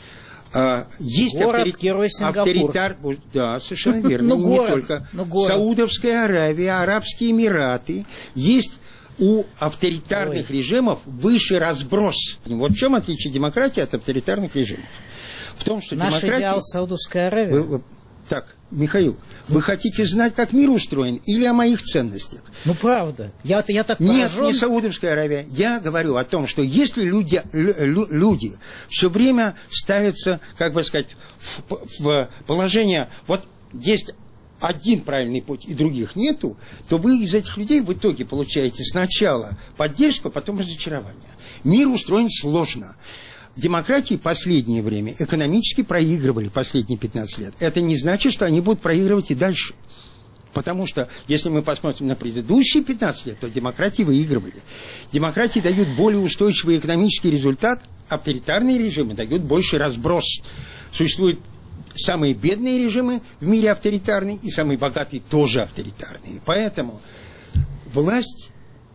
А, есть город, авторит... герой Сингапур. авторитар... Да, совершенно верно. Не только. Саудовская Аравия, Арабские Эмираты. Есть у авторитарных Ой. режимов выше разброс. Вот в чем отличие демократии от авторитарных режимов? В том, что Наш демократия... идеал Саудовской Аравии. Вы, вы... Так, Михаил, вы хотите знать, как мир устроен, или о моих ценностях? Ну, правда. Я, я так Нет, поражен. не Саудовская Аравия. Я говорю о том, что если люди, лю, люди все время ставятся, как бы сказать, в, в положение... Вот есть... один правильный путь и других нету, то вы из этих людей в итоге получаете сначала поддержку, а потом разочарование. Мир устроен сложно. Демократии последнее время экономически проигрывали последние пятнадцать лет. Это не значит, что они будут проигрывать и дальше. Потому что, если мы посмотрим на предыдущие пятнадцать лет, то демократии выигрывали. Демократии дают более устойчивый экономический результат, авторитарные режимы дают больший разброс. Существует самые бедные режимы в мире авторитарные, и самые богатые тоже авторитарные. Поэтому власть,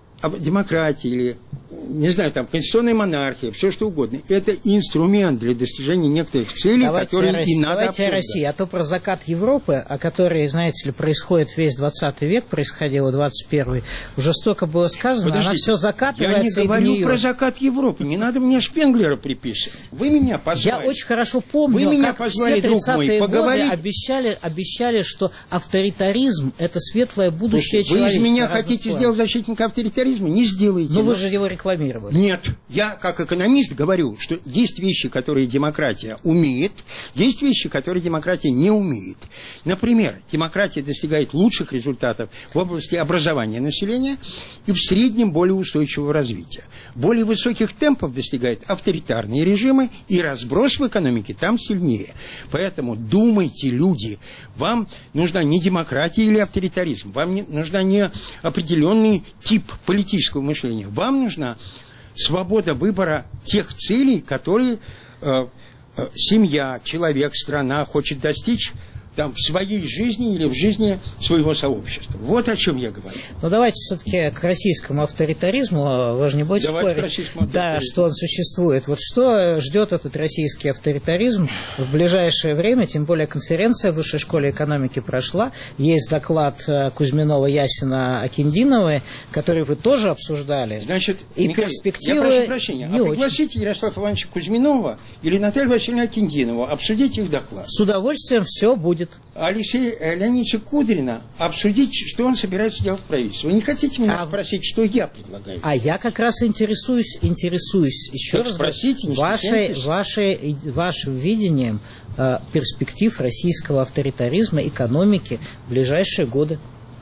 демократия или, не знаю, там, конституционная монархия, все что угодно, это инструмент для достижения некоторых целей, давайте которые Россия, и надо давайте обсуждать. Россия, а то про закат Европы, о которой, знаете ли, происходит весь двадцатый век, происходило двадцать первый, уже столько было сказано, Подождите, она все закатывается. Я не говорю нее. про закат Европы, не надо мне Шпенглера приписывать. Вы меня позвали. Я очень хорошо помню, Вы меня как позвали, все тридцатые годы обещали, обещали, что авторитаризм – это светлое будущее Слушайте, вы из меня хотите планов. сделать защитника авторитаризма? Не сделаете. Но вы же его рекламировали. Нет, я как экономист говорю, что есть вещи, которые демократия умеет, есть вещи, которые демократия не умеет. Например, демократия достигает лучших результатов в области образования населения и в среднем более устойчивого развития. Более высоких темпов достигают авторитарные режимы, и разброс в экономике там сильнее. Поэтому думайте, люди, вам нужна не демократия или авторитаризм, вам не, нужна не определенный тип политического мышления. Вам нужна свобода выбора тех целей, которые э, э, семья, человек, страна хочет достичь там, в своей жизни или в жизни своего сообщества. Вот о чем я говорю. Ну, давайте все-таки к российскому авторитаризму. Вы же не будете давайте спорить, да, что он существует. Вот что ждет этот российский авторитаризм в ближайшее время, тем более конференция в Высшей школе экономики прошла. Есть доклад Кузьминова, Ясина, Акиндиновой, который вы тоже обсуждали. Значит, и Михаил, перспективы я прошу прощения, не а очень. Пригласите Ярослава Ивановича Кузьминова или Наталью Васильевну Акиндинову, обсудите их доклад. С удовольствием все будет. Алексея Леонидовича Кудрина обсудить, что он собирается делать в правительстве. Вы не хотите меня а... спросить, что я предлагаю? А я как раз интересуюсь, интересуюсь еще так раз спросите, не вашей, вашей, вашим видением э, перспектив российского авторитаризма, экономики в ближайшие годы.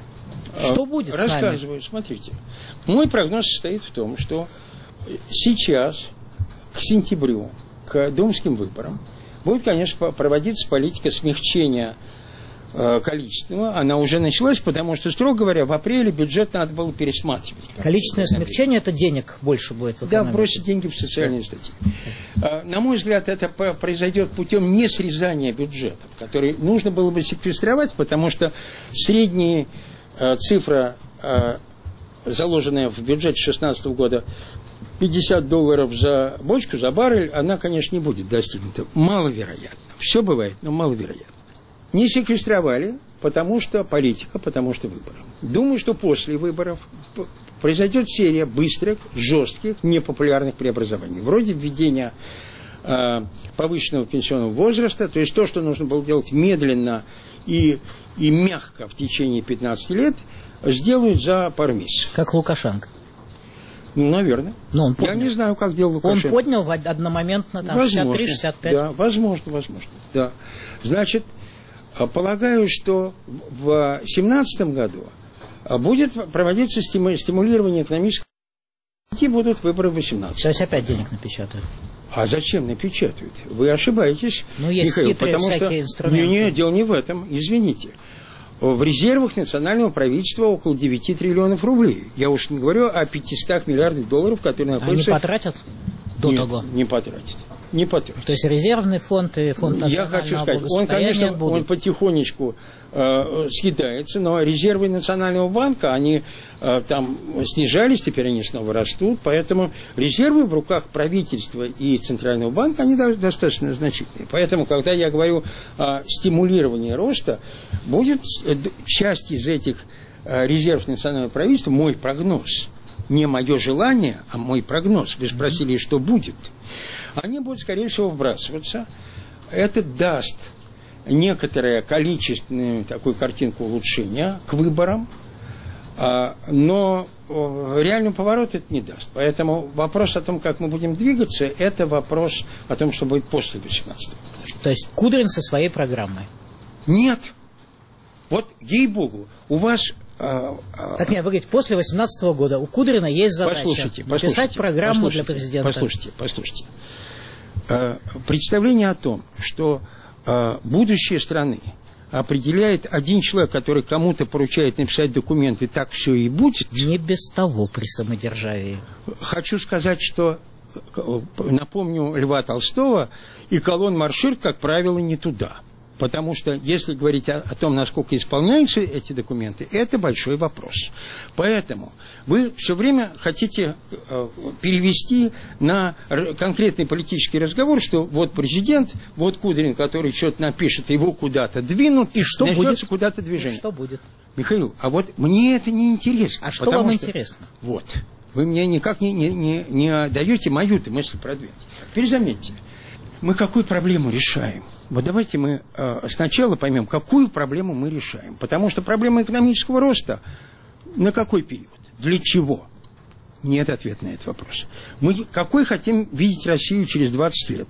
Что а, будет рассказываю, с нами? Смотрите. Мой прогноз состоит в том, что сейчас, к сентябрю, к думским выборам, будет, конечно, проводиться политика смягчения э, количественного. Она уже началась, потому что, строго говоря, в апреле бюджет надо было пересматривать. Количественное смягчение – это денег больше будет в экономике. Да, бросить деньги в социальные статьи. Э, на мой взгляд, это произойдет путем не срезания бюджетов, который нужно было бы секвестровать, потому что средняя э, цифра, э, заложенная в бюджете две тысячи шестнадцатого года, пятьдесят долларов за бочку, за баррель, она, конечно, не будет достигнута. Маловероятно. Все бывает, но маловероятно. Не секвестровали, потому что политика, потому что выборы. Думаю, что после выборов произойдет серия быстрых, жестких, непопулярных преобразований. Вроде введения э, повышенного пенсионного возраста, то есть то, что нужно было делать медленно и, и мягко в течение пятнадцати лет, сделают за пару месяцев. Как Лукашенко. Ну, наверное. Но он Я не знаю, как делал Лукашенко. Он поднял одномоментно там шестьдесят три шестьдесят пять. Да, возможно, возможно. Да. Значит, полагаю, что в семнадцатом году будет проводиться стимулирование экономического. И будут выборы в восемнадцатом. То есть опять денег напечатают. А зачем напечатают? Вы ошибаетесь, ну, есть Михаил, хитрые потому что... инструменты. Нет, дело не в этом, извините. В резервах национального правительства около девяти триллионов рублей. Я уж не говорю о пятистах миллиардах долларов, которые находятся... Они потратят до Нет, того? не потратят. Не потратят. То есть резервный фонд и фонд национального Я хочу сказать, он, конечно, будут. он потихонечку э, съедается, но резервы Национального банка, они э, там снижались, теперь они снова растут, поэтому резервы в руках правительства и Центрального банка, они достаточно значительные. Поэтому, когда я говорю о стимулировании роста, будет часть из этих э, резервов Национального правительства, мой прогноз, не мое желание, а мой прогноз. Вы спросили, что будет. Они будут, скорее всего, вбрасываться. Это даст некоторое количественную такую картинку улучшения к выборам, но реальный поворот это не даст. Поэтому вопрос о том, как мы будем двигаться, это вопрос о том, что будет после восемнадцатого года. То есть Кудрин со своей программой? Нет. Вот, ей-богу, у вас... Так нет, вы говорите, после восемнадцатого года у Кудрина есть задача послушайте, написать послушайте, программу послушайте, для президента. Послушайте, послушайте. Представление о том, что будущее страны определяет один человек, который кому-то поручает написать документы, так все и будет. Не без того при самодержавии. Хочу сказать, что, напомню Льва Толстого, и колонн марширует, как правило, не туда. Потому что, если говорить о, о том, насколько исполняются эти документы, это большой вопрос. Поэтому вы все время хотите э, перевести на конкретный политический разговор, что вот президент, вот Кудрин, который что-то напишет, его куда-то двинут, и что будет? Куда-то движение. И что будет? Михаил, а вот мне это не интересно. А что вам что, интересно? Вот. Вы мне никак не, не, не, не даете мою-то мысль продвинуть. Теперь заметьте, мы какую проблему решаем? Вот давайте мы э, сначала поймем, какую проблему мы решаем. Потому что проблема экономического роста на какой период? Для чего? Нет ответа на этот вопрос. Мы какой хотим видеть Россию через двадцать лет?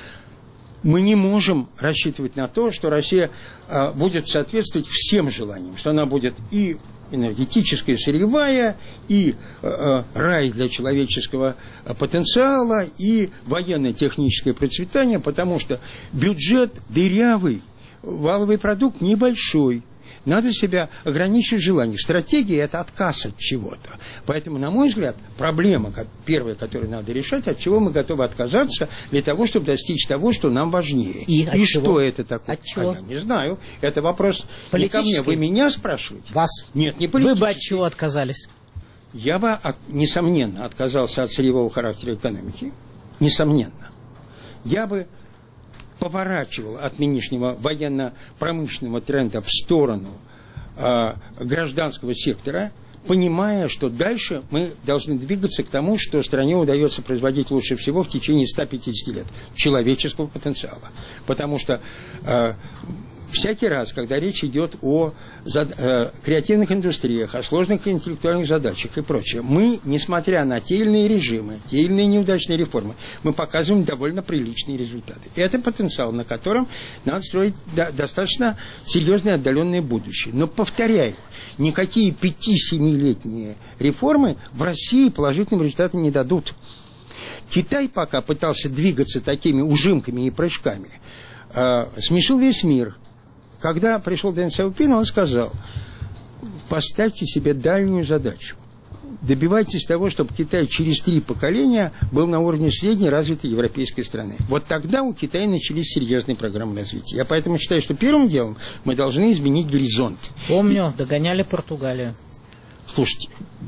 Мы не можем рассчитывать на то, что Россия э, будет соответствовать всем желаниям. Что она будет и энергетическая, сырьевая, и э, рай для человеческого потенциала, и военно-техническое процветание, потому что бюджет дырявый, валовый продукт небольшой. Надо себя ограничивать в желаниях. Стратегия – это отказ от чего-то. Поэтому, на мой взгляд, проблема первая, которую надо решать, от чего мы готовы отказаться для того, чтобы достичь того, что нам важнее. И, И что это такое? От чего? А я не знаю. Это вопрос не ко мне. Вы меня спрашиваете? Вас? Нет, не политический. Вы бы от чего отказались? Я бы, несомненно, отказался от сырьевого характера экономики. Несомненно. Я бы поворачивал от нынешнего военно-промышленного тренда в сторону э, гражданского сектора, понимая, что дальше мы должны двигаться к тому, что стране удается производить лучше всего в течение ста пятидесяти лет человеческого потенциала. Потому что э, всякий раз, когда речь идет о зад... э, креативных индустриях, о сложных интеллектуальных задачах и прочее, мы, несмотря на те или иные режимы, те или иные неудачные реформы, мы показываем довольно приличные результаты. И это потенциал, на котором надо строить до... достаточно серьезное отдаленное будущее. Но, повторяю, никакие пяти-семилетние реформы в России положительным результатом не дадут. Китай пока пытался двигаться такими ужимками и прыжками, э, смешил весь мир. Когда пришел Дэн Сяопин, он сказал: поставьте себе дальнюю задачу. Добивайтесь того, чтобы Китай через три поколения был на уровне средней развитой европейской страны. Вот тогда у Китая начались серьезные программы развития. Я поэтому считаю, что первым делом мы должны изменить горизонт. Помню, догоняли Португалию. Слушайте,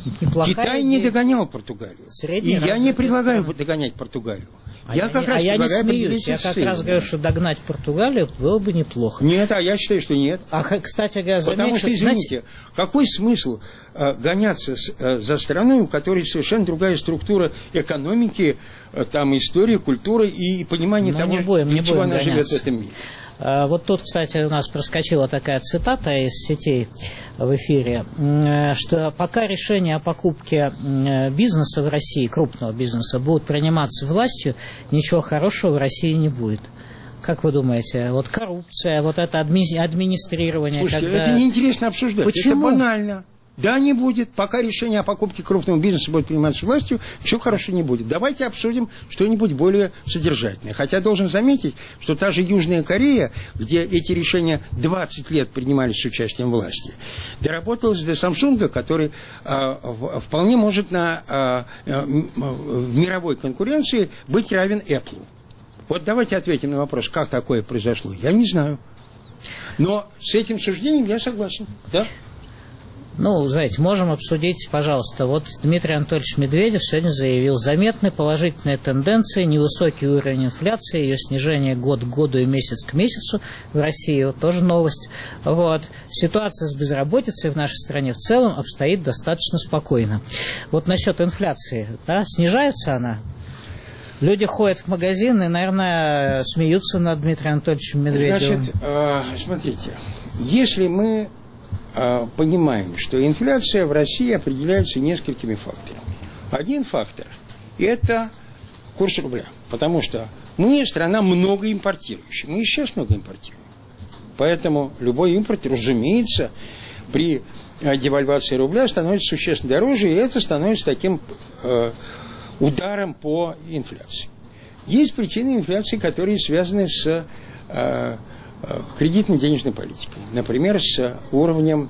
неплохая Китай идея. не догонял Португалию. Средний и я не предлагаю страны. догонять Португалию. А я я, как не, раз а я не смеюсь, я как целью. раз говорю, что догнать Португалию было бы неплохо. Нет, а я считаю, что нет. А, кстати говоря, замечу... Потому что, извините, знаете, какой смысл э, гоняться с, э, за страной, у которой совершенно другая структура экономики, э, там, история, культура и понимание Но того, не будем, не для чего будем она живет гоняться. в этом мире. Вот тут, кстати, у нас проскочила такая цитата из сетей в эфире, что пока решения о покупке бизнеса в России, крупного бизнеса, будут приниматься властью, ничего хорошего в России не будет. Как вы думаете, вот коррупция, вот это адми- администрирование... Слушайте, когда... это неинтересно обсуждать, Почему? Это банально. Да, не будет. Пока решение о покупке крупного бизнеса будет приниматься властью, ничего хорошего не будет. Давайте обсудим что-нибудь более содержательное. Хотя должен заметить, что та же Южная Корея, где эти решения двадцать лет принимались с участием власти, доработалась до Samsung, который э, вполне может на, э, в мировой конкуренции быть равен Apple. Вот давайте ответим на вопрос, как такое произошло. Я не знаю. Но с этим суждением я согласен. Да? Ну, знаете, можем обсудить, пожалуйста. Вот Дмитрий Анатольевич Медведев сегодня заявил: заметны положительные тенденции, невысокий уровень инфляции, ее снижение год к году и месяц к месяцу в России. Вот тоже новость. Вот. Ситуация с безработицей в нашей стране в целом обстоит достаточно спокойно. Вот насчет инфляции, да, снижается она? Люди ходят в магазин и, наверное, смеются над Дмитрием Анатольевичем Медведевым. Значит, э, смотрите, если мы понимаем, что инфляция в России определяется несколькими факторами. Один фактор – это курс рубля, потому что мы страна много импортирующая, мы и сейчас много импортируем. Поэтому любой импорт, разумеется, при девальвации рубля становится существенно дороже, и это становится таким э, ударом по инфляции. Есть причины инфляции, которые связаны с э, кредитно-денежной политикой. Например, с уровнем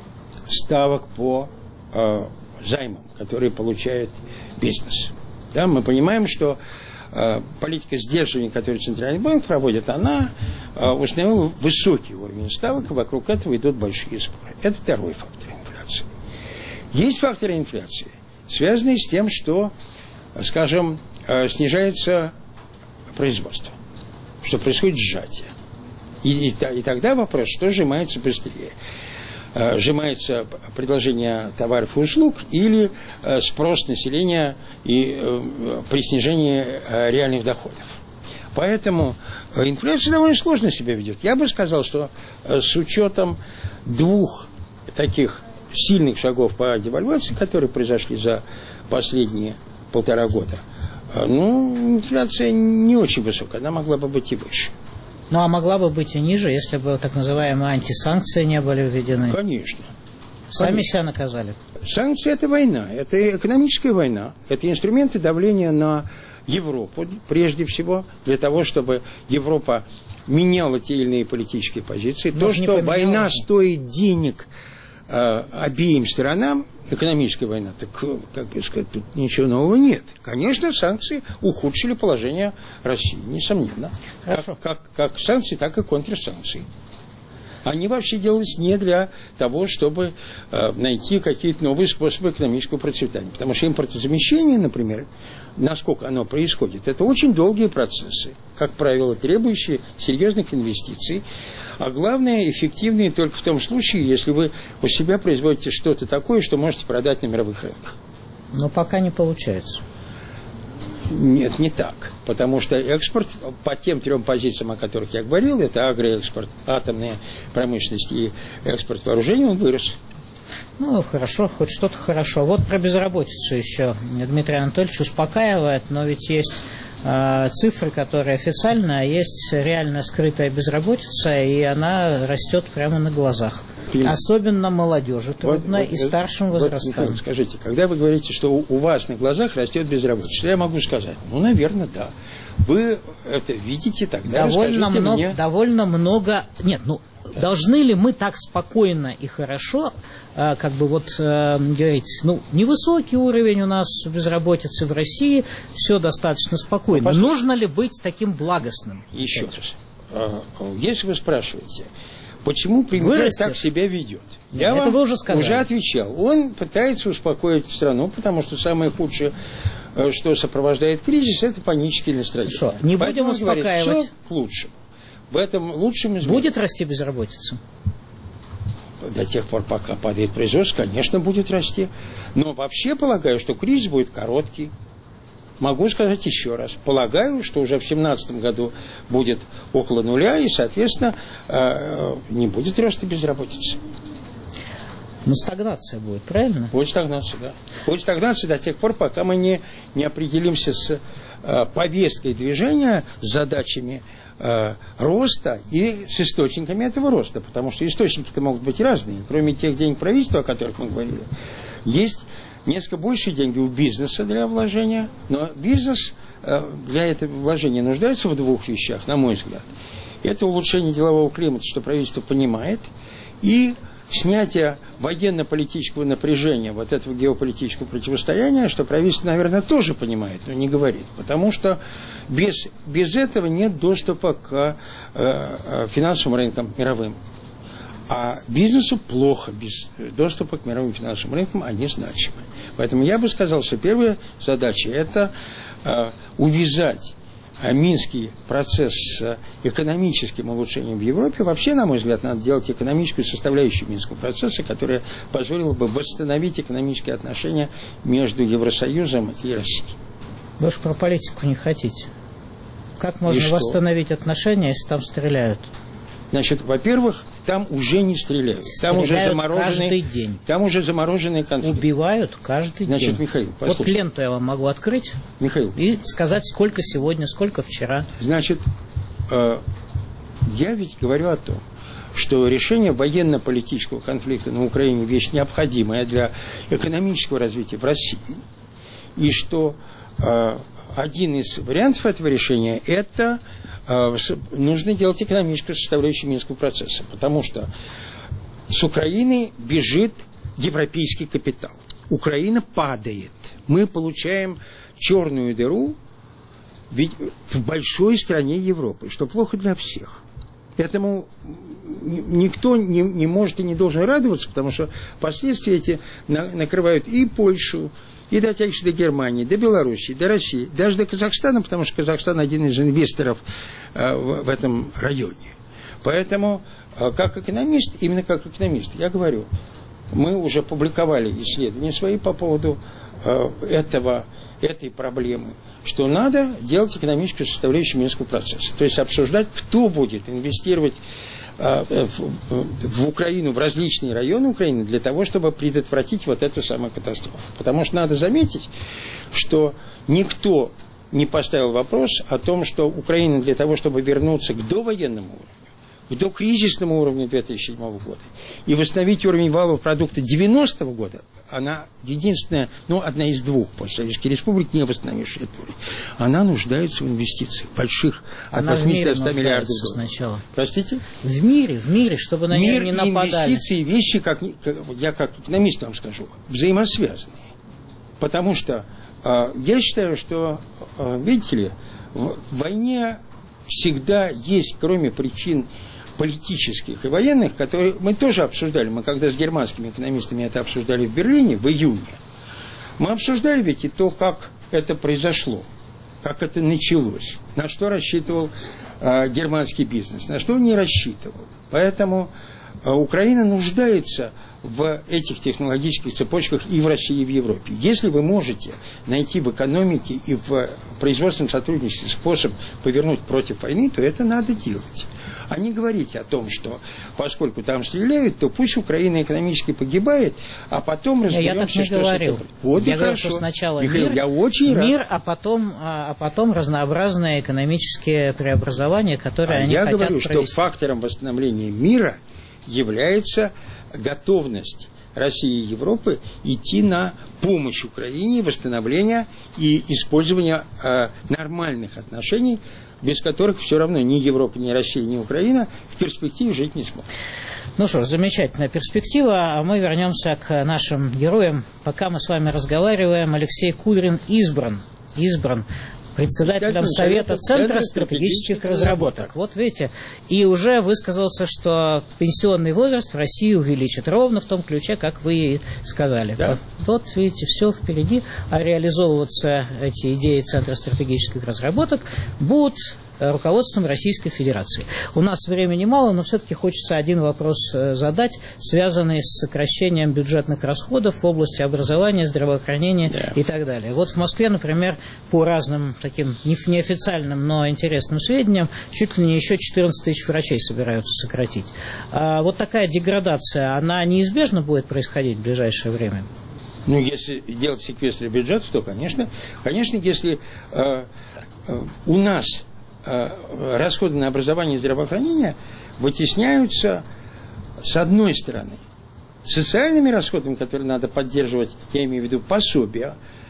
ставок по э, займам, которые получает бизнес. Да, мы понимаем, что э, политика сдерживания, которую Центральный банк проводит, она э, установила высокий уровень ставок, и вокруг этого идут большие споры. Это второй фактор инфляции. Есть факторы инфляции, связанные с тем, что, скажем, э, снижается производство, что происходит сжатие. И, и, и тогда вопрос, что сжимается быстрее? Э, сжимается предложение товаров и услуг или э, спрос населения и, э, при снижении э, реальных доходов? Поэтому э, инфляция довольно сложно себя ведет. Я бы сказал, что э, с учетом двух таких сильных шагов по девальвации, которые произошли за последние полтора года, э, ну, инфляция не очень высокая, она могла бы быть и выше. Ну, а могла бы быть и ниже, если бы так называемые антисанкции не были введены? Конечно. Сами Конечно. себя наказали. Санкции – это война, это экономическая война, это инструменты давления на Европу, прежде всего, для того, чтобы Европа меняла те или иные политические позиции. Но То, что война стоит денег э, обеим сторонам, экономическая война, так, как бы сказать, тут ничего нового нет. Конечно, санкции ухудшили положение России, несомненно. Как, как, как санкции, так и контрсанкции. Они вообще делались не для того, чтобы э, найти какие-то новые способы экономического процветания. Потому что импортозамещение, например, насколько оно происходит, это очень долгие процессы, как правило, требующие серьезных инвестиций. А главное, эффективные только в том случае, если вы у себя производите что-то такое, что можете продать на мировых рынках. Но пока не получается. Нет, не так. Потому что экспорт по тем трем позициям, о которых я говорил, это агроэкспорт, атомная промышленность и экспорт вооружений, он вырос. Ну, хорошо, хоть что-то хорошо. Вот про безработицу еще Дмитрий Анатольевич успокаивает, но ведь есть э, цифры, которые официально, а есть реально скрытая безработица, и она растет прямо на глазах. Особенно молодежи трудно вот, и вот, старшим вот, возрастам. Вот, скажите, когда вы говорите, что у, у вас на глазах растет безработица, я могу сказать, ну, наверное, да. Вы это видите, тогда довольно расскажите много, мне. Довольно много... Нет, ну, да. Должны ли мы так спокойно и хорошо, э, как бы вот э, говорить, ну, невысокий уровень у нас безработицы в России, все достаточно спокойно. Ну, нужно ли быть таким благостным? Еще раз. Если вы спрашиваете, почему премьер так себя ведет? Я Это вам вы уже сказали. уже отвечал. Он пытается успокоить страну, потому что самое худшее, что сопровождает кризис, это панические настроения. Хорошо, не Поэтому будем он говорит, успокаивать. все к лучшему. В этом лучшем измене. Будет расти безработица? До тех пор, пока падает производство, конечно, будет расти. Но вообще полагаю, что кризис будет короткий. Могу сказать еще раз. Полагаю, что уже в две тысячи семнадцатом году будет около нуля, и, соответственно, не будет роста безработицы. Ну, стагнация будет, правильно? Будет стагнация, да. Будет стагнация до тех пор, пока мы не, не определимся с э, повесткой движения, с задачами э, роста и с источниками этого роста. Потому что источники-то могут быть разные. Кроме тех денег правительства, о которых мы говорили, есть несколько больше денег у бизнеса для вложения. Но бизнес э, для этого вложения нуждается в двух вещах, на мой взгляд. Это улучшение делового климата, что правительство понимает, и снятие военно-политического напряжения, вот этого геополитического противостояния, что правительство, наверное, тоже понимает, но не говорит. Потому что без, без этого нет доступа к э, финансовым рынкам мировым. А бизнесу плохо без доступа к мировым финансовым рынкам, они значимы. Поэтому я бы сказал, что первая задача – это э, увязать Минский процесс с экономическим улучшением в Европе. Вообще, на мой взгляд, надо делать экономическую составляющую Минского процесса, которая позволила бы восстановить экономические отношения между Евросоюзом и Россией. Вы же про политику не хотите. Как можно восстановить отношения, если там стреляют? Значит, во-первых, там уже не стреляют. Там Стреляют уже замороженные, каждый день. Там уже замороженные конфликты. Убивают каждый Значит, день. Михаил, вот ленту я вам могу открыть, Михаил, и сказать, сколько сегодня, сколько вчера. Значит, э, я ведь говорю о том, что решение военно-политического конфликта на Украине вещь необходимая для экономического развития в России. И что э, один из вариантов этого решения – это э, нужно делать экономическую составляющую Минского процесса. Потому что с Украины бежит европейский капитал. Украина падает. Мы получаем черную дыру ведь в большой стране Европы, что плохо для всех. Поэтому никто не, не может и не должен радоваться, потому что последствия эти на, накрывают и Польшу, и дотягиваются до Германии, до Белоруссии, до России, даже до Казахстана, потому что Казахстан один из инвесторов э, в, в этом районе. Поэтому, э, как экономист, именно как экономист, я говорю, мы уже публиковали исследования свои по поводу э, этого, этой проблемы, что надо делать экономическую составляющую Минского процесса. То есть обсуждать, кто будет инвестировать э, в, в Украину, в различные районы Украины, для того, чтобы предотвратить вот эту самую катастрофу. Потому что надо заметить, что никто не поставил вопрос о том, что Украина для того, чтобы вернуться к довоенному уровню, к докризисному уровню две тысячи седьмого года и восстановить уровень валового продукта девяностого года, она единственная, ну, одна из двух постсоветских республик, не восстановившая этот уровень, она нуждается в инвестициях больших, от восьмидесяти до ста миллиардов долларов. Сначала. Простите? В мире, в мире, чтобы на нее не нападали. Мир и инвестиции, вещи, как, я как экономист вам скажу, взаимосвязанные. Потому что э, я считаю, что, э, видите ли, в войне всегда есть, кроме причин политических и военных, которые мы тоже обсуждали. Мы когда с германскими экономистами это обсуждали в Берлине в июне, мы обсуждали ведь и то, как это произошло, как это началось, на что рассчитывал э, германский бизнес, на что он не рассчитывал. Поэтому э, Украина нуждается в этих технологических цепочках и в России, и в Европе. Если вы можете найти в экономике и в производственном сотрудничестве способ повернуть против войны, то это надо делать. А не говорить о том, что поскольку там стреляют, то пусть Украина экономически погибает, а потом разберемся, я так не что говорил. это. Вот я и говорю, хорошо. что сначала Михаил, мир, я очень мир рад. а, потом, а, а потом разнообразные экономические преобразования, которые а они я хотят говорю, провести. что фактором восстановления мира является готовность России и Европы идти на помощь Украине, восстановление и использование э, нормальных отношений, без которых все равно ни Европа, ни Россия, ни Украина в перспективе жить не смогут. Ну что ж, замечательная перспектива, а мы вернемся к нашим героям. Пока мы с вами разговариваем, Алексей Кудрин избран, избран председателем Совета Центра стратегических разработок. Вот видите, и уже высказался, что пенсионный возраст в России увеличит ровно в том ключе, как вы и сказали. Да. Вот, вот, видите, все впереди, а реализовываться эти идеи Центра стратегических разработок будут руководством Российской Федерации. У нас времени мало, но все-таки хочется один вопрос задать, связанный с сокращением бюджетных расходов в области образования, здравоохранения yeah. и так далее. Вот в Москве, например, по разным таким неофициальным, но интересным сведениям, чуть ли не еще четырнадцать тысяч врачей собираются сократить. А вот такая деградация, она неизбежно будет происходить в ближайшее время? Ну, если делать секвестр бюджета, то, конечно, конечно, если э, э, у нас расходы на образование и здравоохранение вытесняются, с одной стороны, социальными расходами, которые надо поддерживать, я имею в виду пособия,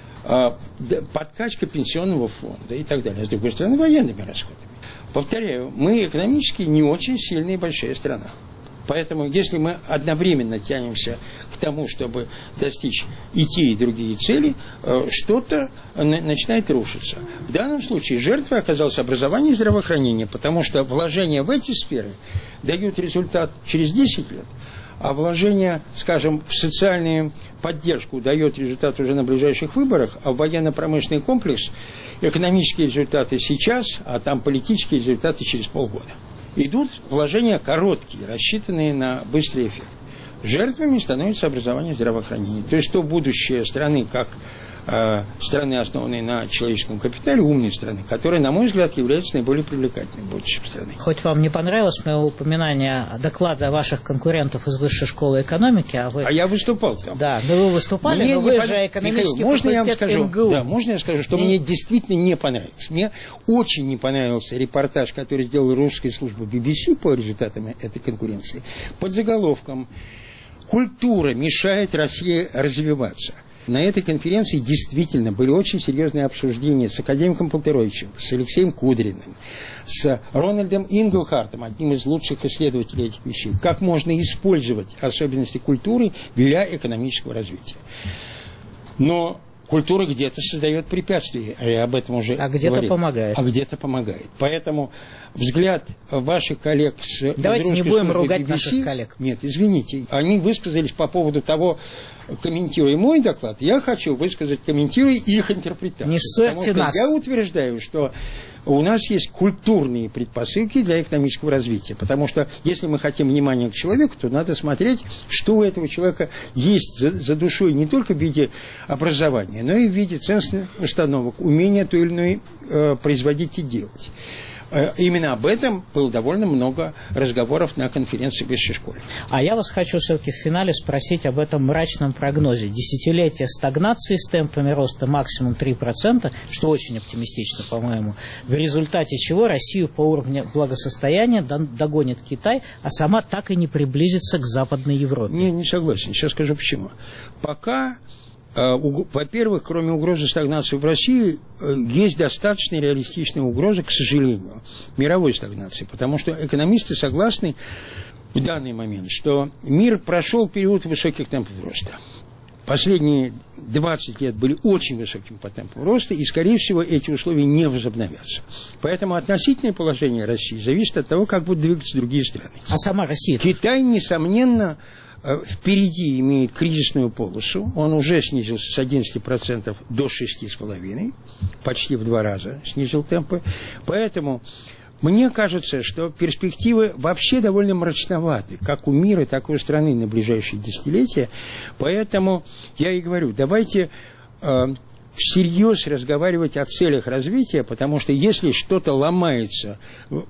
подкачка пенсионного фонда и так далее, а с другой стороны, военными расходами. Повторяю, мы экономически не очень сильная и большая страна. Поэтому, если мы одновременно тянемся к тому, чтобы достичь и те, и другие цели, что-то начинает рушиться. В данном случае жертвой оказалось образование и здравоохранение, потому что вложения в эти сферы дают результат через десять лет, а вложение, скажем, в социальную поддержку дает результат уже на ближайших выборах, а в военно-промышленный комплекс экономические результаты сейчас, а там политические результаты через полгода. Идут вложения короткие, рассчитанные на быстрый эффект. Жертвами становится образование и здравоохранение. То есть то будущее страны, как э, страны, основанной на человеческом капитале, умной страны, которая, на мой взгляд, является наиболее привлекательной будущей страной. Хоть вам не понравилось мое упоминание доклада ваших конкурентов из Высшей школы экономики, а вы... А я выступал там. Да, но вы выступали, мне но вы пон... же экономический Михаил, можно я вам факультет скажу? эм гэ у. Да, можно я скажу, что мне... мне действительно не понравилось. Мне очень не понравился репортаж, который сделала русская служба би би си по результатам этой конкуренции, под заголовком «Культура мешает России развиваться». На этой конференции действительно были очень серьезные обсуждения с академиком Полторовичем, с Алексеем Кудриным, с Рональдом Инглхартом, одним из лучших исследователей этих вещей. Как можно использовать особенности культуры для экономического развития. Но культура где-то создает препятствия, я об этом уже а где-то говорил. помогает. А где-то помогает. Поэтому взгляд ваших коллег с... Давайте не будем ругать би би си, наших коллег. Нет, извините. Они высказались по поводу того, комментируя мой доклад, я хочу высказать, комментируя их интерпретацию. Не ссорьте нас. Я утверждаю, что у нас есть культурные предпосылки для экономического развития. Потому что если мы хотим внимания к человеку, то надо смотреть, что у этого человека есть за, за душой не только в виде образования, но и в виде ценностных установок, умения то или иное э, производить и делать. Именно об этом было довольно много разговоров на конференции в высшей школе. А я вас хочу все-таки в финале спросить об этом мрачном прогнозе. Десятилетие стагнации с темпами роста максимум три процента, что очень оптимистично, по-моему, в результате чего Россию по уровню благосостояния догонит Китай, а сама так и не приблизится к Западной Европе. Не, не согласен. Сейчас скажу почему. Пока... Во-первых, кроме угрозы стагнации в России, есть достаточно реалистичная угроза, к сожалению, мировой стагнации. Потому что экономисты согласны в данный момент, что мир прошел период высоких темпов роста. Последние двадцать лет были очень высокими по темпу роста, и, скорее всего, эти условия не возобновятся. Поэтому относительное положение России зависит от того, как будут двигаться другие страны. А сама Россия? Китай, несомненно, впереди имеет кризисную полосу. Он уже снизился с одиннадцати процентов до шести целых пяти десятых, почти в два раза снизил темпы. Поэтому мне кажется, что перспективы вообще довольно мрачноваты, как у мира, так и у страны на ближайшие десятилетия. Поэтому я и говорю, давайте э, всерьез разговаривать о целях развития, потому что если что-то ломается, в,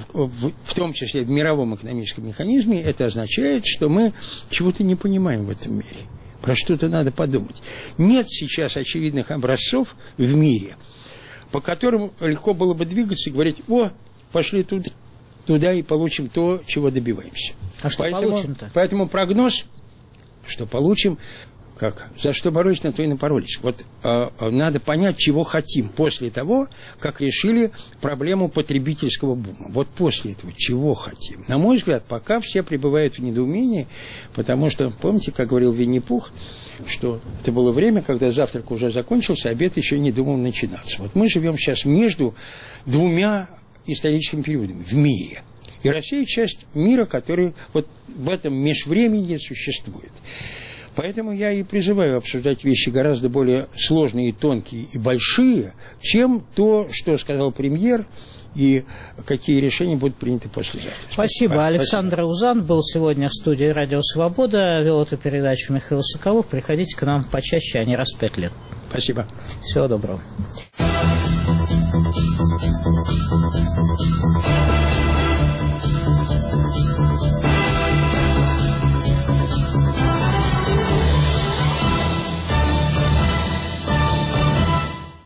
в, в том числе в мировом экономическом механизме, это означает, что мы чего-то не понимаем в этом мире. Про что-то надо подумать. Нет сейчас очевидных образцов в мире, по которым легко было бы двигаться и говорить: о, пошли туда, туда и получим то, чего добиваемся. А что поэтому, получим-то? Поэтому прогноз, что получим, как за что боролись, на то и напоролись. Вот э, надо понять, чего хотим после того, как решили проблему потребительского бума. Вот после этого чего хотим. На мой взгляд, пока все пребывают в недоумении, потому что, помните, как говорил Винни-Пух, что это было время, когда завтрак уже закончился, обед еще не думал начинаться. Вот мы живем сейчас между двумя историческими периодами в мире. И Россия часть мира, который вот в этом межвремени существует. Поэтому я и призываю обсуждать вещи гораздо более сложные, тонкие и большие, чем то, что сказал премьер, и какие решения будут приняты послезавтра. Спасибо. Спасибо. Александр Узан был сегодня в студии «Радио Свобода». Вел эту передачу Михаил Соколов. Приходите к нам почаще, а не раз в пять лет. Спасибо. Всего доброго.